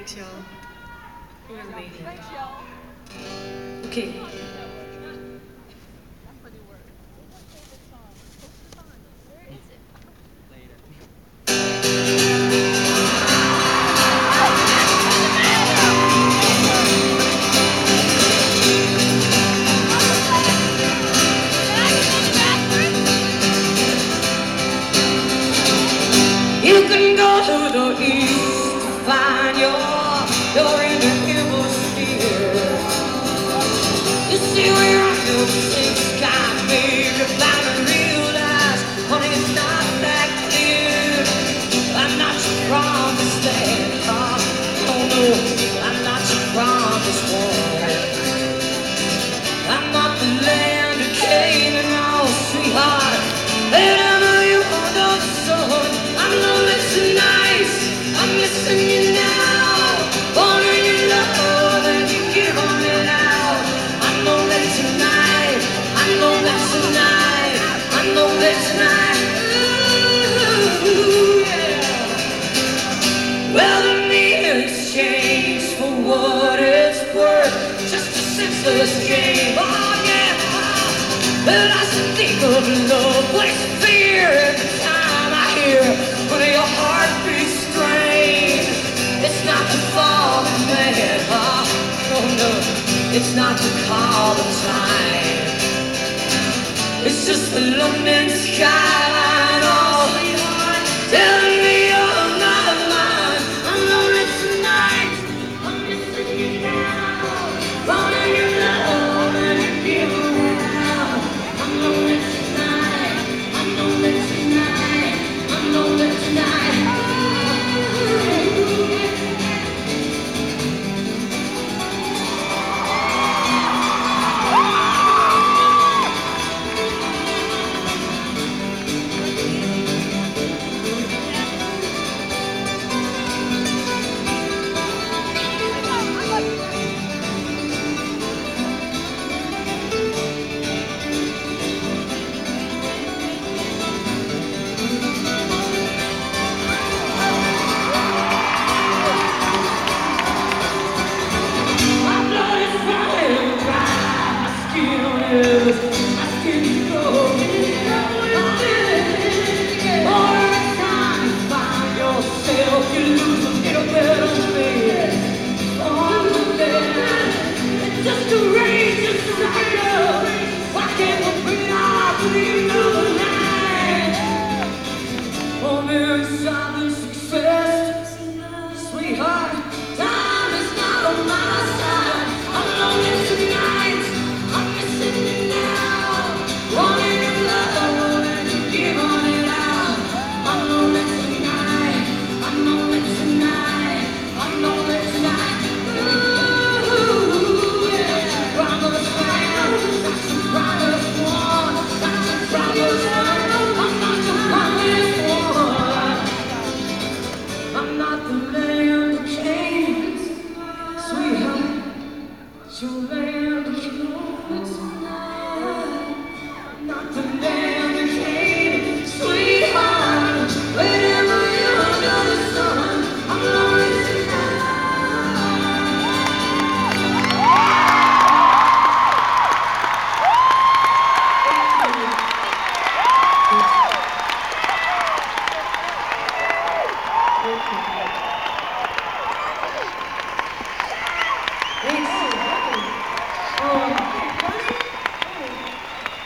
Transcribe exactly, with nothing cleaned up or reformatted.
Thanks, y'all. Really. Thanks, y'all. Okay. You can go to the east to find your, your inner hemisphere. You see where I go, things got me. You're bound to realize, honey, it's not that clear. I'm not your promised land, huh? Oh no, I'm not your promised one. I'm not the land of Canaan, oh sweetheart. Wherever you under the sun, I'm lonely tonight. I'm missing you now. Wanting your love and you give on it out. I'm lonely tonight. I'm lonely tonight. I'm lonely tonight. Ooh, yeah. Well, the meter's changed for what it's worth. Just a senseless game. Oh yeah. But I should think of love, place fear every time I hear when your heart beats strange. It's not the fall of man, huh? No, no, it's not the call of time. It's just the London skyline, oh sweetheart, telling me you're not mine. I'm lonely tonight, I'm missing you now. Wanting your love and you give me now. I'm lonely tonight, I'm lonely tonight, I'm lonely tonight. My blood is running dry, my skin is, my skin is glowing. All the time you find yourself, you lose a little bit of faith. On the land, it's just a race, just a cycle. Why can't we bring our dream to the night? Oh, there is silent success, sweetheart. Time is not on my side. I'm lonely tonight. I'm missing you now. Wanting your love and you give on it out. I'm lonely tonight. I'm lonely tonight. I'm lonely tonight. Ooh, yeah. Promise land, not your promised one. Not your promised one. I'm not your promised one. I'm not the land of Canaan, sweetheart. It's your land of Canaan tonight. I'm not the land of Canaan, sweetheart. Wherever you're under the sun, I'm lonely tonight. Thank you.